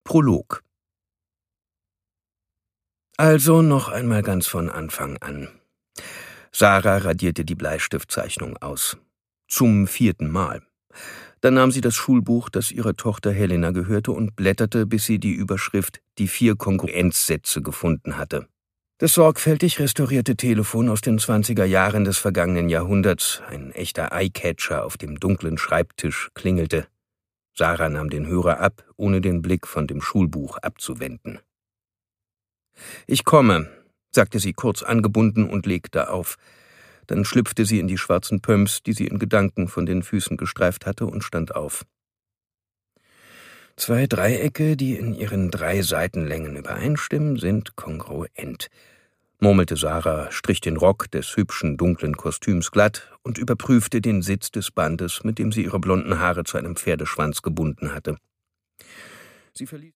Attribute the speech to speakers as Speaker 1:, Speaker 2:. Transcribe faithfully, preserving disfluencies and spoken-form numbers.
Speaker 1: Prolog. Also noch einmal ganz von Anfang an. Sarah radierte die Bleistiftzeichnung aus. Zum vierten Mal. Dann nahm sie das Schulbuch, das ihrer Tochter Helena gehörte, und blätterte, bis sie die Überschrift »Die vier Kongruenzsätze« gefunden hatte. Das sorgfältig restaurierte Telefon aus den zwanziger Jahren des vergangenen Jahrhunderts, ein echter Eyecatcher auf dem dunklen Schreibtisch, klingelte. Sarah nahm den Hörer ab, ohne den Blick von dem Schulbuch abzuwenden. »Ich komme«, sagte sie kurz angebunden und legte auf. Dann schlüpfte sie in die schwarzen Pumps, die sie in Gedanken von den Füßen gestreift hatte, und stand auf. Zwei Dreiecke, die in ihren drei Seitenlängen übereinstimmen, sind kongruent, murmelte Sarah, strich den Rock des hübschen, dunklen Kostüms glatt und überprüfte den Sitz des Bandes, mit dem sie ihre blonden Haare zu einem Pferdeschwanz gebunden hatte. Sie verließ